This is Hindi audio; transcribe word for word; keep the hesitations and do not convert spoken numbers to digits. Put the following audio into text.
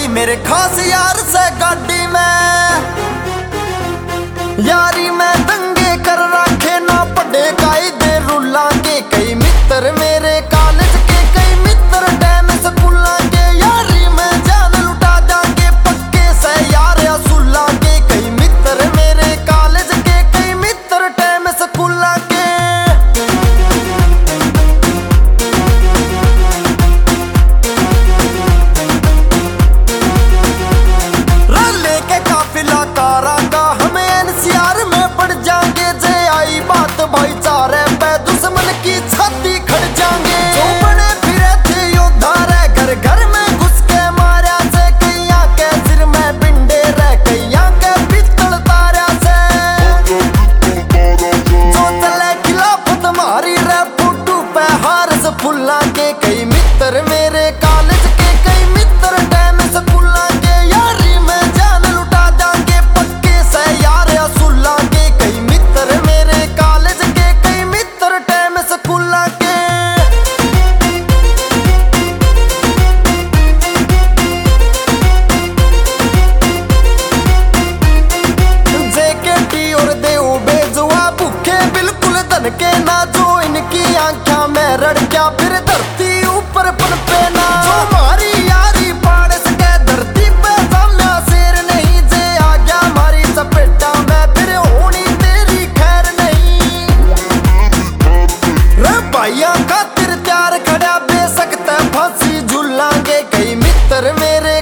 मेरे खास यार से गाड़ी में यारी में दंगे कर रखे ना पढ़े कायदे रूला के। कई मित्र मेरे कॉलेज के, कई मित्र डैम स्कूला के, यारी में जान लुटा जाके पक्के से यार असूला के। कई मित्र मेरे कॉलेज के, कई मित्र डैम स्कूला के। भाईचारे पे दुश्मन की छाती खड़ जाएंगे। जो बने फिरे थे योद्धा रे, घर घर में घुस के मारा से। कैया के सिर में बिंडे रे, कैया के पिस्तौल तारा से। जो चले खिलाफत मारी रे, फुटू पे हार से फुल्ला के। कई मित्र मेरे कॉलेज के, कई मित्र डैम स्कूला के, यारी में जान लुटा जाएंगे पक्के से यार असूला के। कई मित्र मेरे के ना, जो इनकी आंखों में रड़किया फिर धरती ऊपर पनपे ना। जो हमारी यारी पाड़ सके धरती पे सामने शेर नहीं। जे आ गया हमारी चपेटा में फिर होनी तेरी खैर नहीं। रे भाइया खातिर त्यार खड़ा बेसकते फांसी झूलांगे। कई मित्र मेरे